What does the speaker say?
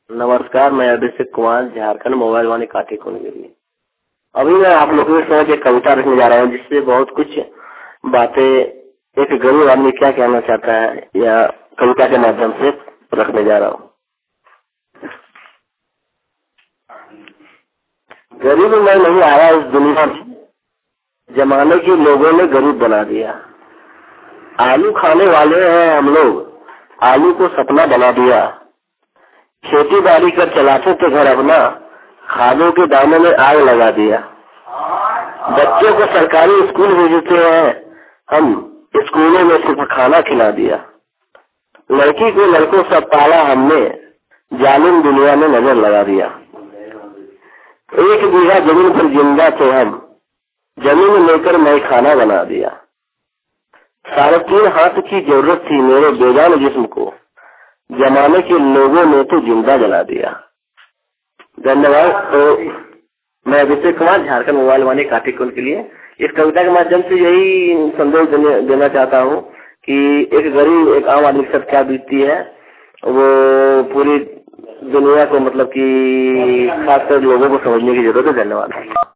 नमस्कार, मैं अभिषेक कुमार, झारखंड मोबाइल वाणी काठी कोनगिरी। अभी मैं आप लोगों के समझ एक कविता रखने जा रहा हूँ जिससे बहुत कुछ बातें एक गरीब आदमी क्या कहना चाहता है या कविता के माध्यम से रखने जा रहा हूँ। गरीब मैं नहीं आया इस दुनिया में, जमाने के लोगों ने गरीब बना दिया। आलू खाने वाले हैं हम लोग, आलू को सपना बना दिया। खेती बाड़ी कर चलाते थे घर अपना, खादों के दानों में आग लगा दिया। बच्चों को सरकारी स्कूल भेजते हैं हम, स्कूलों में सिर्फ खाना खिला दिया। लड़की को लड़कों सब पाला हमने, जालिम दुनिया में नजर लगा दिया। 1 बीघा जमीन पर जिंदा थे हम, जमीन लेकर मैं खाना बना दिया। 3.5 हाथ की जरूरत थी मेरे बेजान जिस्म को, जमाने के लोगों ने तो जिंदा जला दिया। धन्यवाद। तो मैं अभिषेक कुमार, झारखंड मोबाइल वाणी काठी के लिए इस कविता के माध्यम से यही संदेश देना चाहता हूँ कि एक गरीब एक आम आदमी के साथ क्या बीतती है वो पूरी दुनिया को मतलब कि खासकर लोगों को समझने की जरूरत है। धन्यवाद।